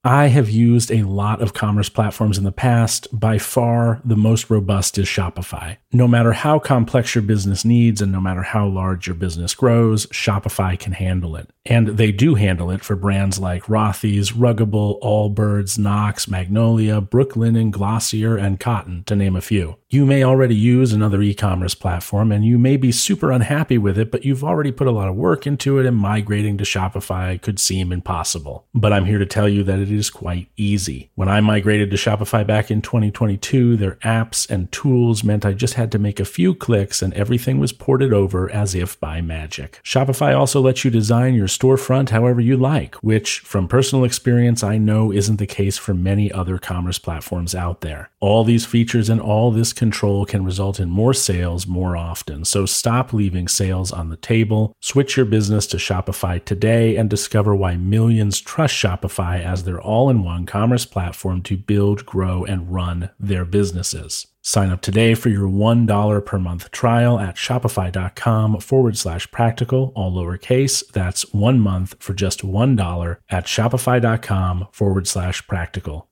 I have used a lot of commerce platforms in the past. By far, the most robust is Shopify. No matter how complex your business needs and no matter how large your business grows, Shopify can handle it. And they do handle it for brands like Rothy's, Ruggable, Allbirds, Knox, Magnolia, Brooklinen, Glossier, and Cotton, to name a few. You may already use another e-commerce platform and you may be super unhappy with it, but you've already put a lot of work into it and migrating to Shopify could seem impossible. But I'm here to tell you that it is quite easy. When I migrated to Shopify back in 2022, their apps and tools meant I just had to make a few clicks and everything was ported over as if by magic. Shopify also lets you design your storefront however you like, which from personal experience I know isn't the case for many other commerce platforms out there. All these features and all this control can result in more sales more often. So stop leaving sales on the table. Switch your business to Shopify today and discover why millions trust Shopify as their all-in-one commerce platform to build, grow, and run their businesses. Sign up today for your $1 per month trial at shopify.com/practical, all lowercase. That's 1 month for just $1 at shopify.com/practical.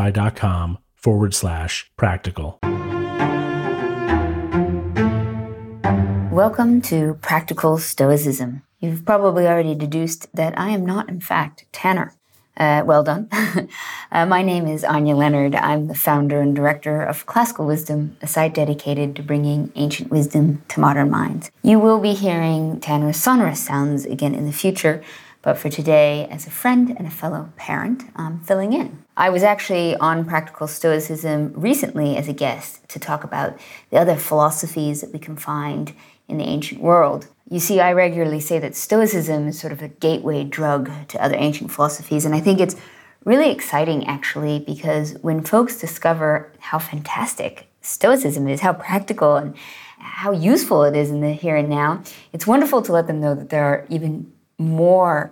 Shopify.com/practical. Welcome to Practical Stoicism. You've probably already deduced that I am not, in fact, Tanner. Well done. My name is Anya Leonard. I'm the founder and director of Classical Wisdom, a site dedicated to bringing ancient wisdom to modern minds. You will be hearing Tanner's sonorous sounds again in the future, but for today, as a friend and a fellow parent, I'm filling in. I was actually on Practical Stoicism recently as a guest to talk about the other philosophies that we can find in the ancient world. You see, I regularly say that Stoicism is sort of a gateway drug to other ancient philosophies, and I think it's really exciting, actually, because when folks discover how fantastic Stoicism is, how practical and how useful it is in the here and now, it's wonderful to let them know that there are even more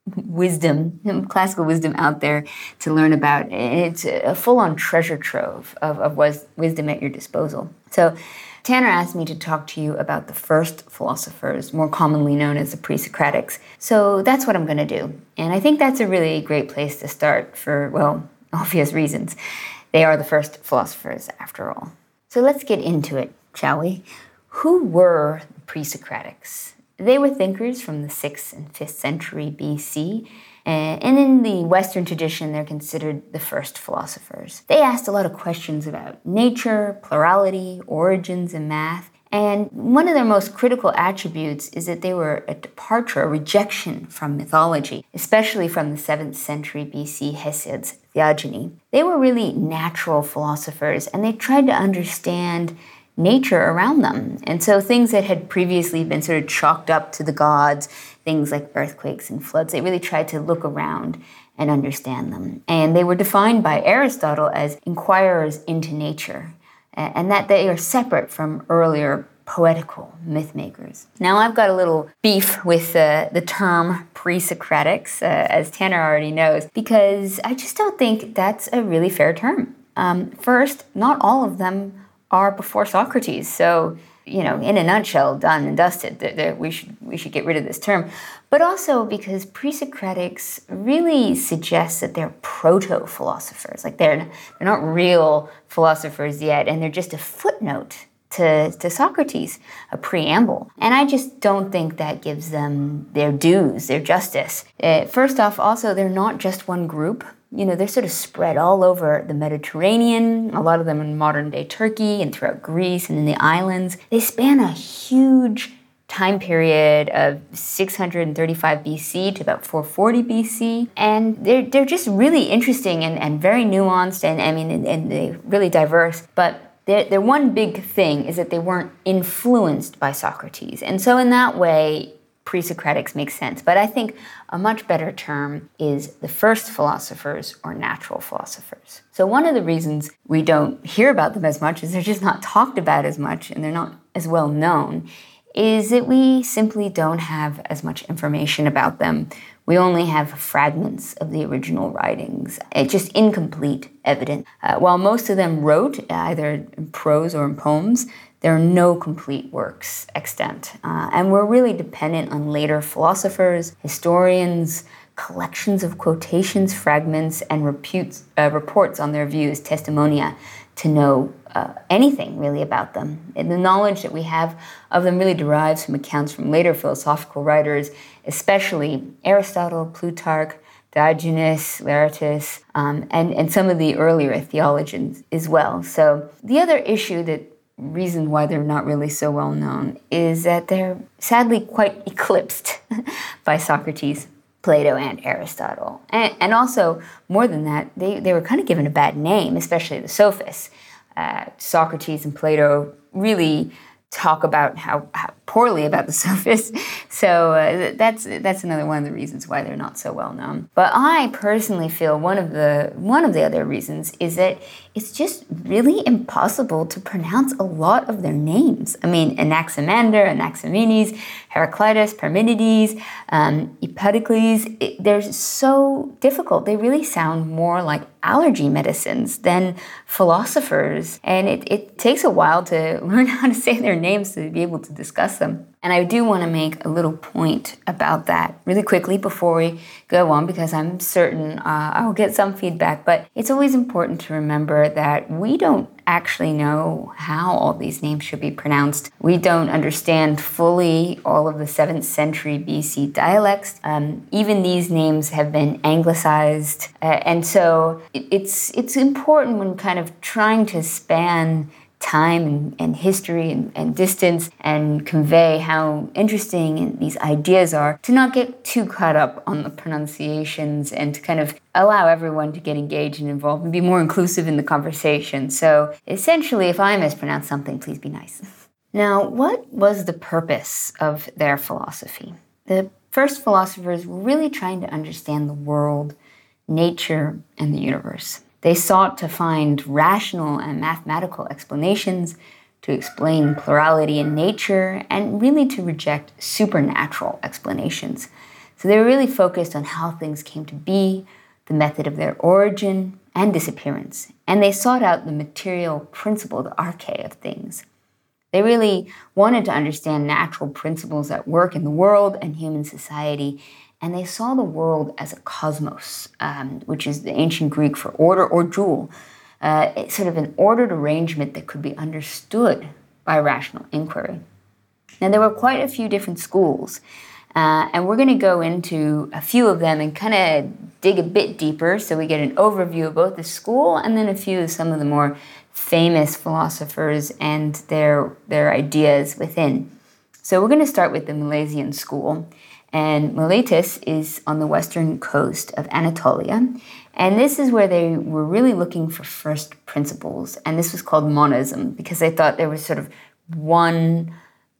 wisdom, classical wisdom out there to learn about. It's a full-on treasure trove of wisdom at your disposal. So Tanner asked me to talk to you about the first philosophers, more commonly known as the pre-Socratics. So that's what I'm going to do. And I think that's a really great place to start for, well, obvious reasons. They are the first philosophers, after all. So let's get into it, shall we? Who were the pre-Socratics? They were thinkers from the 6th and 5th century BC, and in the Western tradition, they're considered the first philosophers. They asked a lot of questions about nature, plurality, origins, and math, and one of their most critical attributes is that they were a departure, a rejection from mythology, especially from the 7th century BC Hesiod's Theogony. They were really natural philosophers, and they tried to understand nature around them. And so things that had previously been sort of chalked up to the gods, things like earthquakes and floods, they really tried to look around and understand them. And they were defined by Aristotle as inquirers into nature, and that they are separate from earlier poetical myth makers. Now, I've got a little beef with the term pre-Socratics, as Tanner already knows, because I just don't think that's a really fair term. First, not all of them are before Socrates. So, in a nutshell, done and dusted. We should get rid of this term. But also because pre-Socratics really suggests that they're proto-philosophers. Like they're not real philosophers yet, and they're just a footnote to Socrates, a preamble. And I just don't think that gives them their dues, their justice. First off, also, they're not just one group. They're sort of spread all over the Mediterranean, a lot of them in modern-day Turkey and throughout Greece and in the islands. They span a huge time period of 635 BC to about 440 BC, and they're just really interesting and very nuanced and they're really diverse. But their one big thing is that they weren't influenced by Socrates, and so in that way, pre-Socratics makes sense. But I think a much better term is the first philosophers or natural philosophers. So one of the reasons we don't hear about them as much is they're just not talked about as much and they're not as well known, is that we simply don't have as much information about them. We only have fragments of the original writings. It's just incomplete evidence. While most of them wrote either in prose or in poems, there are no complete works extant. And we're really dependent on later philosophers, historians, collections of quotations, fragments, and reports on their views, testimonia, to know anything really about them. And the knowledge that we have of them really derives from accounts from later philosophical writers, especially Aristotle, Plutarch, Diogenes, Laertius, and some of the earlier theologians as well. So the other reason why they're not really so well known is that they're sadly quite eclipsed by Socrates, Plato, and Aristotle. And also, more than that, they were kind of given a bad name, especially the sophists. Socrates and Plato really talk about how poorly about the sophists. So that's another one of the reasons why they're not so well known. But I personally feel one of the other reasons is that it's just really impossible to pronounce a lot of their names. I mean, Anaximander, Anaximenes, Heraclitus, Parmenides, Empedocles, they're so difficult. They really sound more like allergy medicines than philosophers. And it takes a while to learn how to say their names to be able to discuss them. And I do want to make a little point about that really quickly before we go on, because I'm certain I'll get some feedback. But it's always important to remember that we don't actually know how all these names should be pronounced. We don't understand fully all of the 7th century BC dialects. Even these names have been anglicized. And so it's important when kind of trying to span time and history and distance and convey how interesting these ideas are, to not get too caught up on the pronunciations and to kind of allow everyone to get engaged and involved and be more inclusive in the conversation. So essentially, if I mispronounce something, please be nice. Now, what was the purpose of their philosophy? The first philosophers were really trying to understand the world, nature, and the universe. They sought to find rational and mathematical explanations, to explain plurality in nature, and really to reject supernatural explanations. So they were really focused on how things came to be, the method of their origin and disappearance. And they sought out the material principle, the arche of things. They really wanted to understand natural principles at work in the world and human society. And they saw the world as a cosmos, which is the ancient Greek for order or jewel, it's sort of an ordered arrangement that could be understood by rational inquiry. Now, there were quite a few different schools, and we're going to go into a few of them and kind of dig a bit deeper so we get an overview of both the school and then a few of some of the more famous philosophers and their ideas within. So we're going to start with the Milesian school. And Miletus is on the western coast of Anatolia. And this is where they were really looking for first principles. And this was called monism, because they thought there was sort of one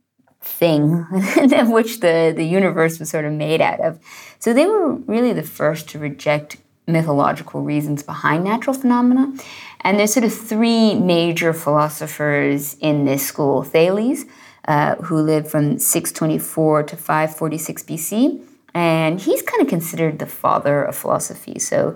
thing of which the universe was sort of made out of. So they were really the first to reject mythological reasons behind natural phenomena. And there's sort of 3 major philosophers in this school. Thales, who lived from 624 to 546 BC. And he's kind of considered the father of philosophy. So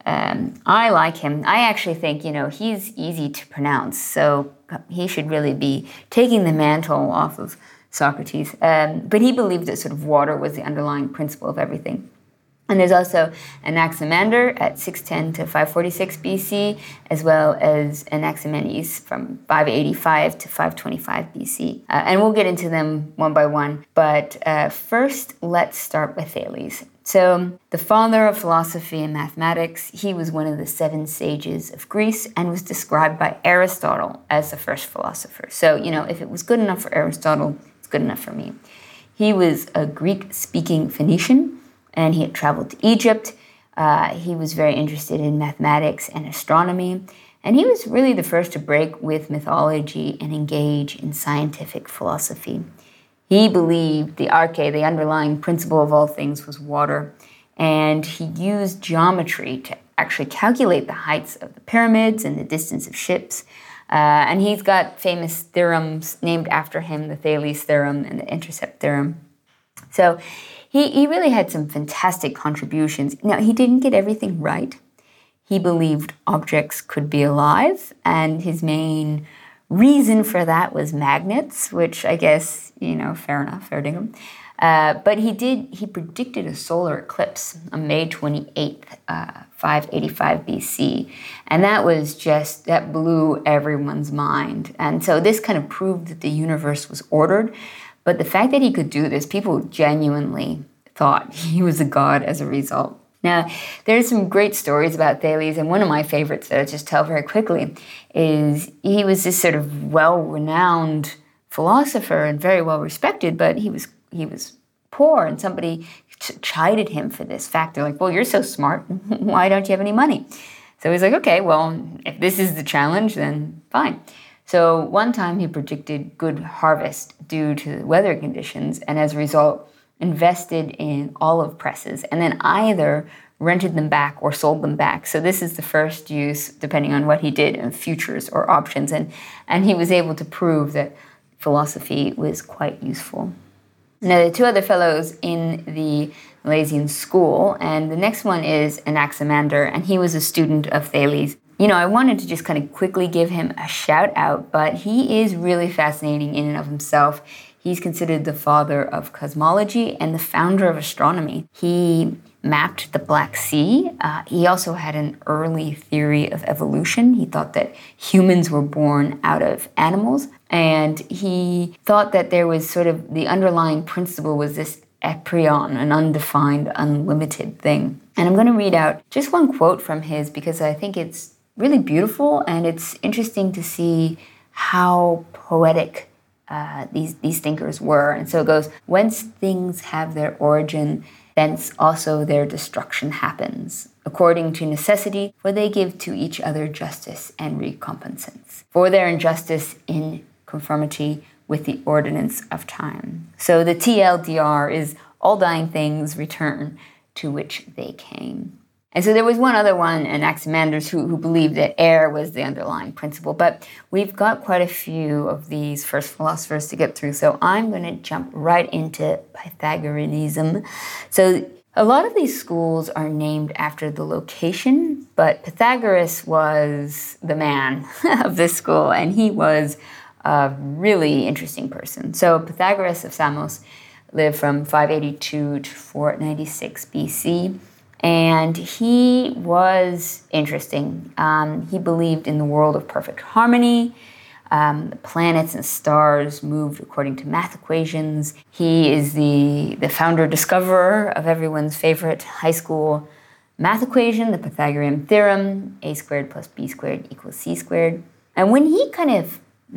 I like him. I actually think, he's easy to pronounce. So he should really be taking the mantle off of Socrates. But he believed that sort of water was the underlying principle of everything. And there's also Anaximander at 610 to 546 BC, as well as Anaximenes from 585 to 525 BC. And we'll get into them one by one. But first, let's start with Thales. So the father of philosophy and mathematics, he was one of the 7 sages of Greece and was described by Aristotle as the first philosopher. So, if it was good enough for Aristotle, it's good enough for me. He was a Greek-speaking Phoenician, and he had traveled to Egypt. He was very interested in mathematics and astronomy. And he was really the first to break with mythology and engage in scientific philosophy. He believed the arche, the underlying principle of all things, was water. And he used geometry to actually calculate the heights of the pyramids and the distance of ships. And he's got famous theorems named after him, the Thales theorem and the intercept theorem. So he really had some fantastic contributions. Now, he didn't get everything right. He believed objects could be alive, and his main reason for that was magnets, which I guess, fair enough, fair dinkum. But he predicted a solar eclipse on May 28th, 585 BC. And that blew everyone's mind. And so this kind of proved that the universe was ordered. But the fact that he could do this, people genuinely thought he was a god as a result. Now, there's some great stories about Thales, and one of my favorites that I just tell very quickly is he was this sort of well-renowned philosopher and very well-respected, but he was poor, and somebody chided him for this fact. They're like, well, you're so smart. Why don't you have any money? So he's like, okay, well, if this is the challenge, then fine. So one time he predicted good harvest due to the weather conditions, and as a result, invested in olive presses and then either rented them back or sold them back. So this is the first use, depending on what he did, in futures or options. And he was able to prove that philosophy was quite useful. Now, there are two other fellows in the Milesian school, and the next one is Anaximander, and he was a student of Thales. I wanted to just kind of quickly give him a shout out, but he is really fascinating in and of himself. He's considered the father of cosmology and the founder of astronomy. He mapped the Black Sea. He also had an early theory of evolution. He thought that humans were born out of animals. And he thought that there was sort of the underlying principle was this aprion, an undefined, unlimited thing. And I'm going to read out just one quote from his because I think it's really beautiful and it's interesting to see how poetic these thinkers were. And so it goes, whence things have their origin, thence also their destruction happens, according to necessity, for they give to each other justice and recompensance, for their injustice in conformity with the ordinance of time. So the TLDR is all dying things return to which they came. And so there was one other one, Anaximander, who believed that air was the underlying principle. But we've got quite a few of these first philosophers to get through. So I'm going to jump right into Pythagoreanism. So a lot of these schools are named after the location, but Pythagoras was the man of this school, and he was a really interesting person. So Pythagoras of Samos lived from 582 to 496 BC. And he was interesting. He believed in the world of perfect harmony. The planets and stars moved according to math equations. He is the founder, discoverer of everyone's favorite high school math equation, the Pythagorean theorem, a squared plus b squared equals c squared. And when he kind of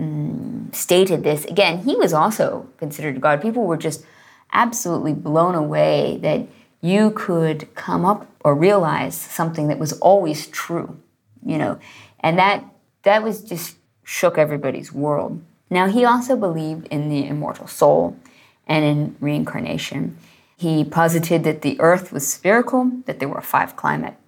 stated this, again, he was also considered a god. People were just absolutely blown away that you could come up or realize something that was always true, and that was just shook everybody's world. Now, he also believed in the immortal soul and in reincarnation. He posited that the earth was spherical, that there were 5 climatic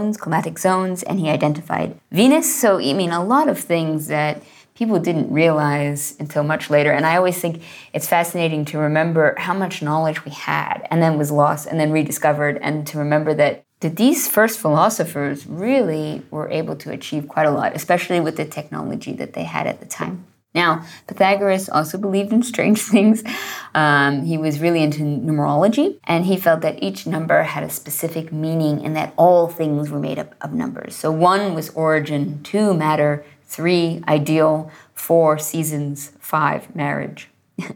zones, and he identified Venus. So, a lot of things that people didn't realize until much later. And I always think it's fascinating to remember how much knowledge we had and then was lost and then rediscovered, and to remember that these first philosophers really were able to achieve quite a lot, especially with the technology that they had at the time. Now, Pythagoras also believed in strange things. He was really into numerology, and he felt that each number had a specific meaning and that all things were made up of numbers. So 1 was origin, 2 matter, 3 ideal, 4 seasons, 5 marriage.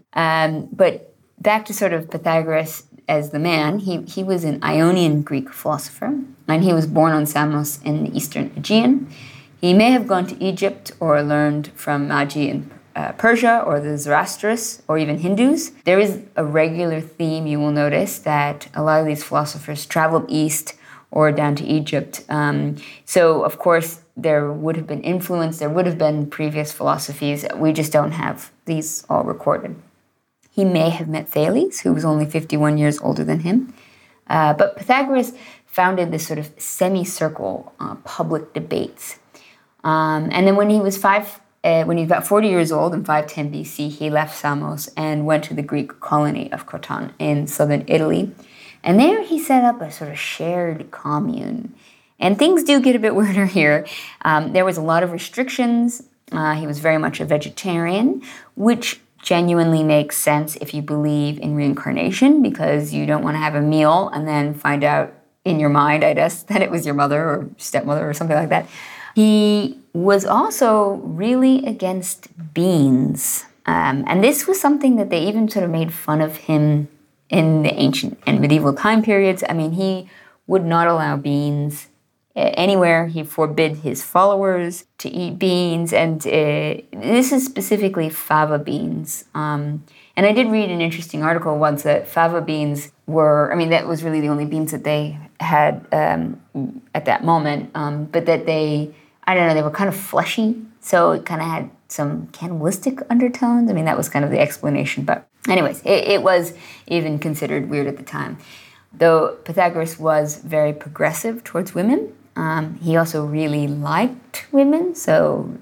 But back to sort of Pythagoras as the man, he was an Ionian Greek philosopher, and he was born on Samos in the eastern Aegean. He may have gone to Egypt or learned from Magi in Persia or the Zoroastrians or even Hindus. There is a regular theme, you will notice, that a lot of these philosophers traveled east or down to Egypt. So, of course, there would have been influence, there would have been previous philosophies. We just don't have these all recorded. He may have met Thales, who was only 51 years older than him. But Pythagoras founded this sort of semicircle public debates. And then when he was about 40 years old in 510 BC, he left Samos and went to the Greek colony of Croton in southern Italy. And there he set up a sort of shared commune. And things do get a bit weirder here. There was a lot of restrictions. He was very much a vegetarian, which genuinely makes sense if you believe in reincarnation, because you don't want to have a meal and then find out in your mind, I guess, that it was your mother or stepmother or something like that. He was also really against beans. And this was something that they even sort of made fun of him in the ancient and medieval time periods. I mean, he would not allow beans anywhere. He forbid his followers to eat beans. And this is specifically fava beans. And I did read an interesting article once that fava beans were, I mean, that was really the only beans that they had at that moment. But that they, I don't know, they were kind of fleshy. So it kind of had some cannibalistic undertones. I mean, that was kind of the explanation. But anyways, it was even considered weird at the time. Though Pythagoras was very progressive towards women, he also really liked women. So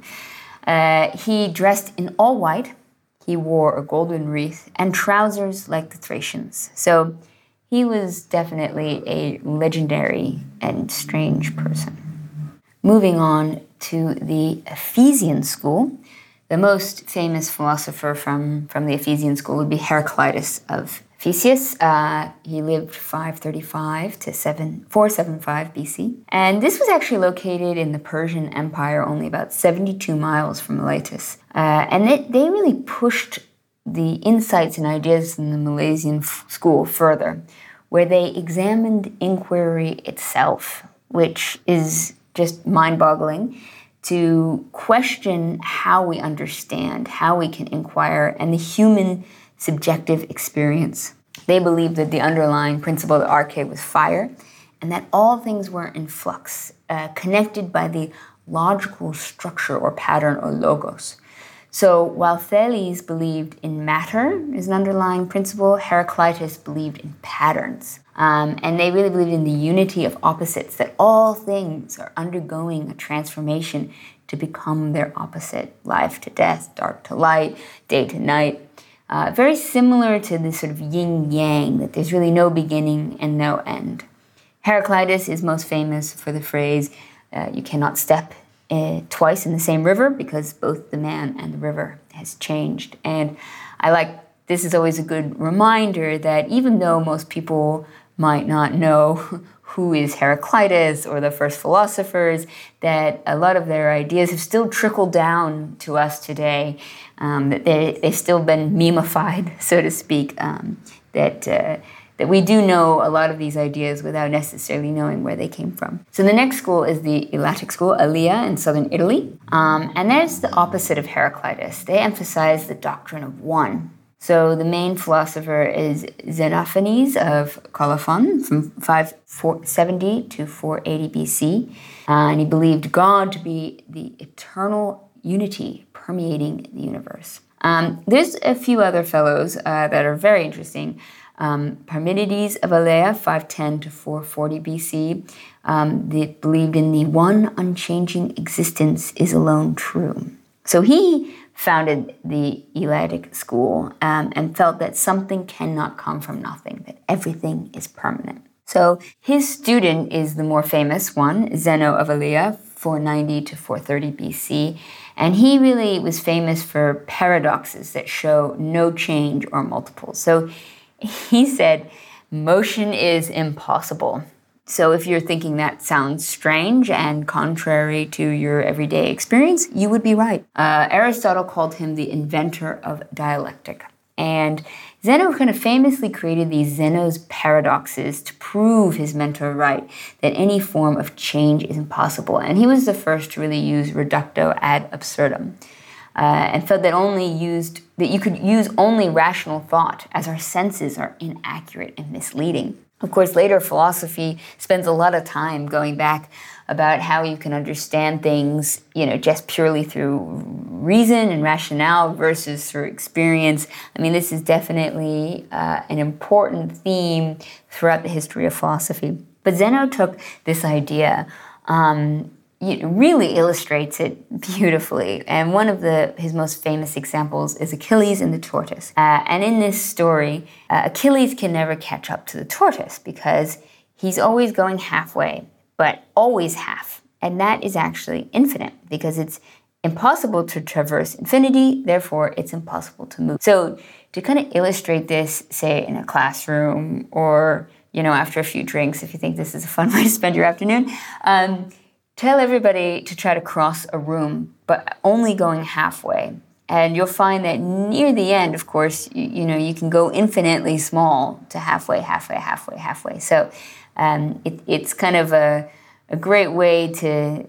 he dressed in all white. He wore a golden wreath and trousers like the Thracians. So he was definitely a legendary and strange person. Moving on to the Ephesian school, the most famous philosopher from the Ephesian school would be Heraclitus of Ephesus. He lived 535 to 475 BC. And this was actually located in the Persian Empire, only about 72 miles from Miletus. And they really pushed the insights and ideas in the Milesian school further, where they examined inquiry itself, which is just mind-boggling, to question how we understand, how we can inquire, and the human subjective experience. They believed that the underlying principle of the arche was fire, and that all things were in flux, connected by the logical structure or pattern or logos. So while Thales believed in matter as an underlying principle, Heraclitus believed in patterns. And they really believed in the unity of opposites, that all things are undergoing a transformation to become their opposite, life to death, dark to light, day to night. Very similar to this sort of yin-yang, that there's really no beginning and no end. Heraclitus is most famous for the phrase, you cannot step twice in the same river, because both the man and the river has changed. And this is always a good reminder that even though most people might not know who is Heraclitus or the first philosophers, that a lot of their ideas have still trickled down to us today, that they've still been memified, so to speak, that we do know a lot of these ideas without necessarily knowing where they came from. So the next school is the Eleatic school, Elea in southern Italy. And that's the opposite of Heraclitus. They emphasize the doctrine of one. So the main philosopher is Xenophanes of Colophon from 570 to 480 BC. And he believed God to be the eternal unity permeating the universe. There's a few other fellows that are very interesting. Parmenides of Elea, 510 to 440 BC, that believed in the one unchanging existence is alone true. So he founded the Eleatic school and felt that something cannot come from nothing, that everything is permanent. So his student is the more famous one, Zeno of Elea, 490 to 430 BC, and he really was famous for paradoxes that show no change or multiples. So he said, motion is impossible. So if you're thinking that sounds strange and contrary to your everyday experience, you would be right. Aristotle called him the inventor of dialectic. And Zeno kind of famously created these Zeno's paradoxes to prove his mentor right, that any form of change is impossible. And he was the first to really use reductio ad absurdum. And felt that you could use only rational thought, as our senses are inaccurate and misleading. Of course, later philosophy spends a lot of time going back about how you can understand things, just purely through reason and rationale versus through experience. I mean, this is definitely an important theme throughout the history of philosophy. But Zeno took this idea, it really illustrates it beautifully. And one of his most famous examples is Achilles and the tortoise. And in this story, Achilles can never catch up to the tortoise because he's always going halfway, but always half. And that is actually infinite because it's impossible to traverse infinity, therefore it's impossible to move. So to kind of illustrate this, say in a classroom or, after a few drinks, if you think this is a fun way to spend your afternoon, tell everybody to try to cross a room, but only going halfway. And you'll find that near the end, of course, you can go infinitely small to halfway. So it's kind of a great way to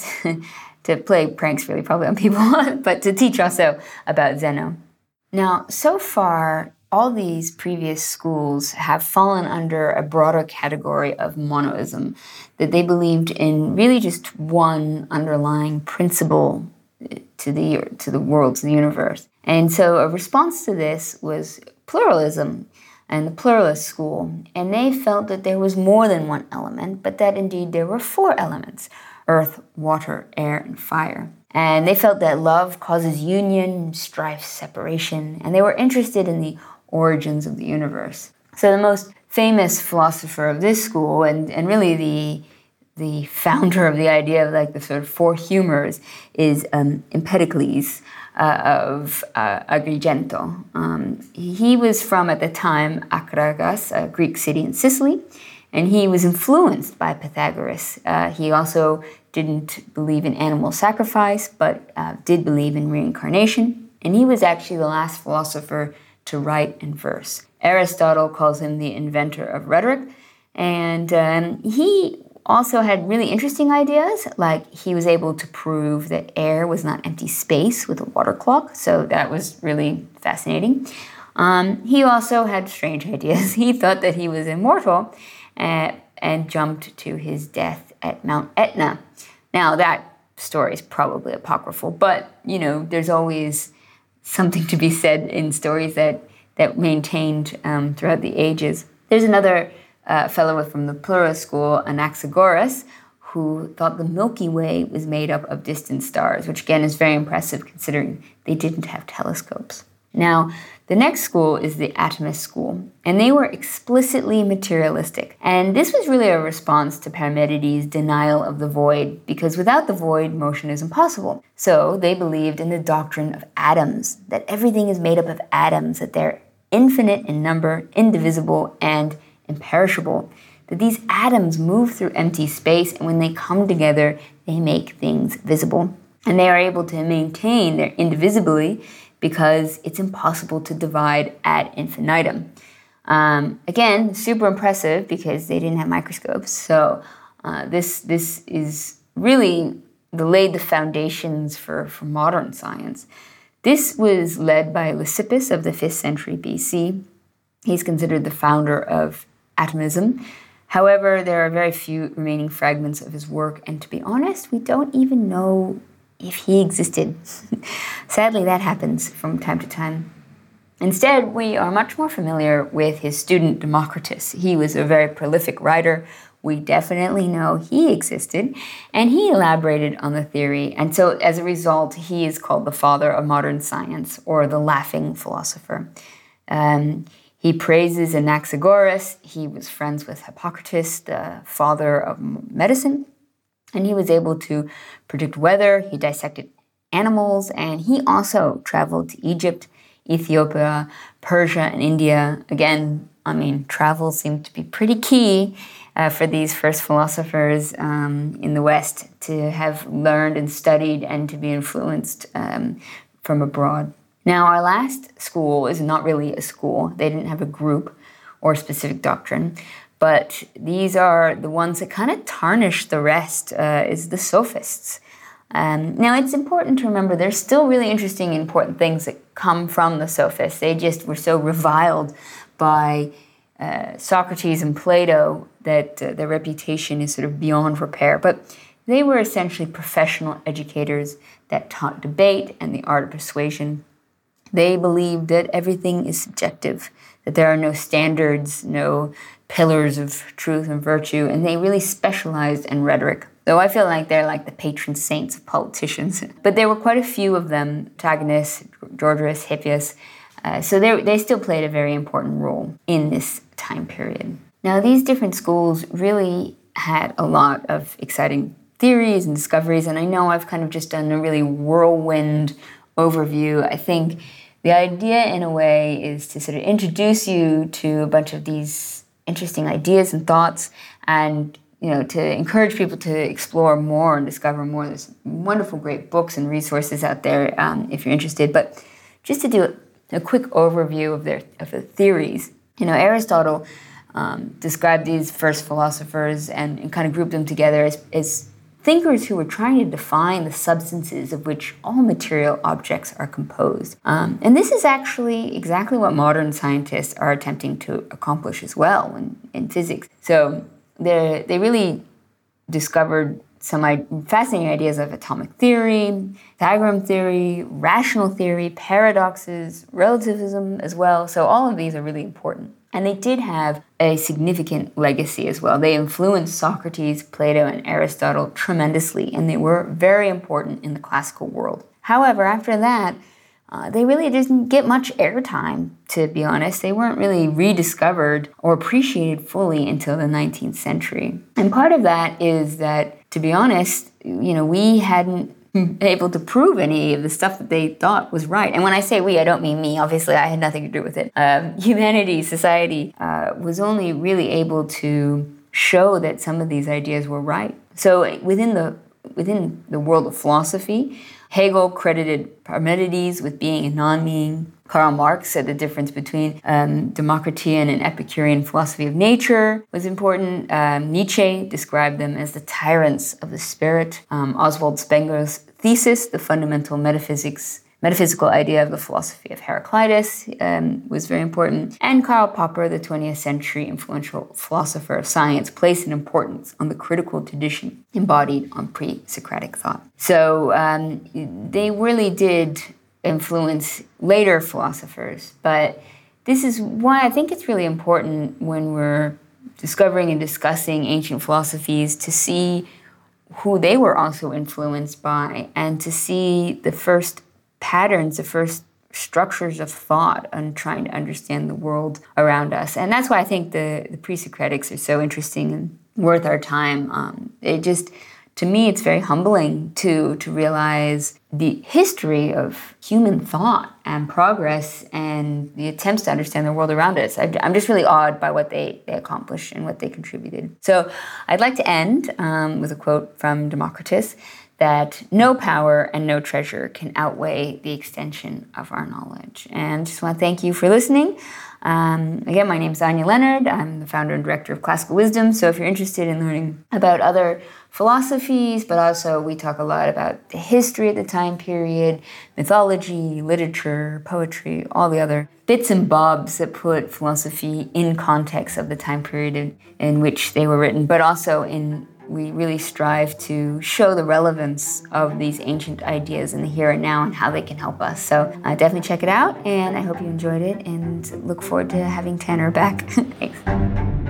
to play pranks, really, probably on people, but to teach also about Zeno. Now, so far, all these previous schools have fallen under a broader category of monoism, that they believed in really just one underlying principle to the world, to the universe. And so a response to this was pluralism and the pluralist school. And they felt that there was more than one element, but that indeed there were 4 elements: earth, water, air, and fire. And they felt that love causes union, strife, separation, and they were interested in the origins of the universe. So the most famous philosopher of this school, and really the founder of the idea of like the sort of 4 humors, is Empedocles of Agrigento. He was from, at the time, Akragas, a Greek city in Sicily, and he was influenced by Pythagoras. He also didn't believe in animal sacrifice, but did believe in reincarnation. And he was actually the last philosopher to write in verse. Aristotle calls him the inventor of rhetoric. And he also had really interesting ideas, like he was able to prove that air was not empty space with a water clock. So that was really fascinating. He also had strange ideas. He thought that he was immortal and jumped to his death at Mount Etna. Now, that story is probably apocryphal, but, there's always something to be said in stories that maintained throughout the ages. There's another fellow from the pluralist school, Anaxagoras, who thought the Milky Way was made up of distant stars, which again is very impressive considering they didn't have telescopes. Now, the next school is the atomist school, and they were explicitly materialistic. And this was really a response to Parmenides' denial of the void, because without the void, motion is impossible. So they believed in the doctrine of atoms, that everything is made up of atoms, that they're infinite in number, indivisible, and imperishable, that these atoms move through empty space, and when they come together, they make things visible. And they are able to maintain their indivisibility because it's impossible to divide ad infinitum. Again, super impressive because they didn't have microscopes. So this is really laid the foundations for modern science. This was led by Lysippus of the 5th century BC. He's considered the founder of atomism. However, there are very few remaining fragments of his work, and to be honest, we don't even know if he existed. Sadly, that happens from time to time. Instead, we are much more familiar with his student Democritus. He was a very prolific writer. We definitely know he existed, and he elaborated on the theory. And so, as a result, he is called the father of modern science, or the laughing philosopher. He praises Anaxagoras. He was friends with Hippocrates, the father of medicine, and he was able to predict weather. He dissected animals, and he also traveled to Egypt, Ethiopia, Persia, and India. Again, travel seemed to be pretty key for these first philosophers in the West to have learned and studied and to be influenced from abroad. Now, our last school is not really a school. They didn't have a group or specific doctrine, but these are the ones that kind of tarnish the rest, is the sophists. Now, it's important to remember there's still really interesting, important things that come from the sophists. They just were so reviled by Socrates and Plato that their reputation is sort of beyond repair. But they were essentially professional educators that taught debate and the art of persuasion. They believed that everything is subjective, that there are no standards, no pillars of truth and virtue, and they really specialized in rhetoric. Though I feel like they're like the patron saints of politicians. But there were quite a few of them, Protagoras, Gorgias, Hippias, so they still played a very important role in this time period. Now, these different schools really had a lot of exciting theories and discoveries. And I know I've kind of just done a really whirlwind overview. I think the idea, in a way, is to sort of introduce you to a bunch of these interesting ideas and thoughts, and to encourage people to explore more and discover more. There's wonderful, great books and resources out there if you're interested. But just to do a quick overview of the theories. Aristotle described these first philosophers and kind of grouped them together as thinkers who were trying to define the substances of which all material objects are composed. And this is actually exactly what modern scientists are attempting to accomplish as well in physics. So they really discovered some fascinating ideas of atomic theory, diagram theory, rational theory, paradoxes, relativism as well. So all of these are really important. And they did have a significant legacy as well. They influenced Socrates, Plato, and Aristotle tremendously, and they were very important in the classical world. However, after that, they really didn't get much airtime, to be honest. They weren't really rediscovered or appreciated fully until the 19th century. And part of that is that, to be honest, we hadn't been able to prove any of the stuff that they thought was right. And when I say we, I don't mean me. Obviously, I had nothing to do with it. Humanity, society, was only really able to show that some of these ideas were right. So within the world of philosophy, Hegel credited Parmenides with being a non-being. Karl Marx said the difference between Democritean and Epicurean philosophy of nature was important. Nietzsche described them as the tyrants of the spirit. Oswald Spengler's thesis, the fundamental metaphysical idea of the philosophy of Heraclitus, was very important. And Karl Popper, the 20th century influential philosopher of science, placed an importance on the critical tradition embodied on pre-Socratic thought. So they really did influence later philosophers, but this is why I think it's really important when we're discovering and discussing ancient philosophies to see who they were also influenced by, and to see the first patterns, the first structures of thought on trying to understand the world around us. And that's why I think the pre-Socratics are so interesting and worth our time. To me, it's very humbling to realize the history of human thought and progress and the attempts to understand the world around us. I'm just really awed by what they accomplished and what they contributed. So I'd like to end with a quote from Democritus, that no power and no treasure can outweigh the extension of our knowledge. And just want to thank you for listening. Again, my name is Anya Leonard. I'm the founder and director of Classical Wisdom. So if you're interested in learning about other philosophies, but also we talk a lot about the history of the time period, mythology, literature, poetry, all the other bits and bobs that put philosophy in context of the time period in which they were written, but also we really strive to show the relevance of these ancient ideas in the here and now and how they can help us. So definitely check it out, and I hope you enjoyed it, and look forward to having Tanner back. Thanks.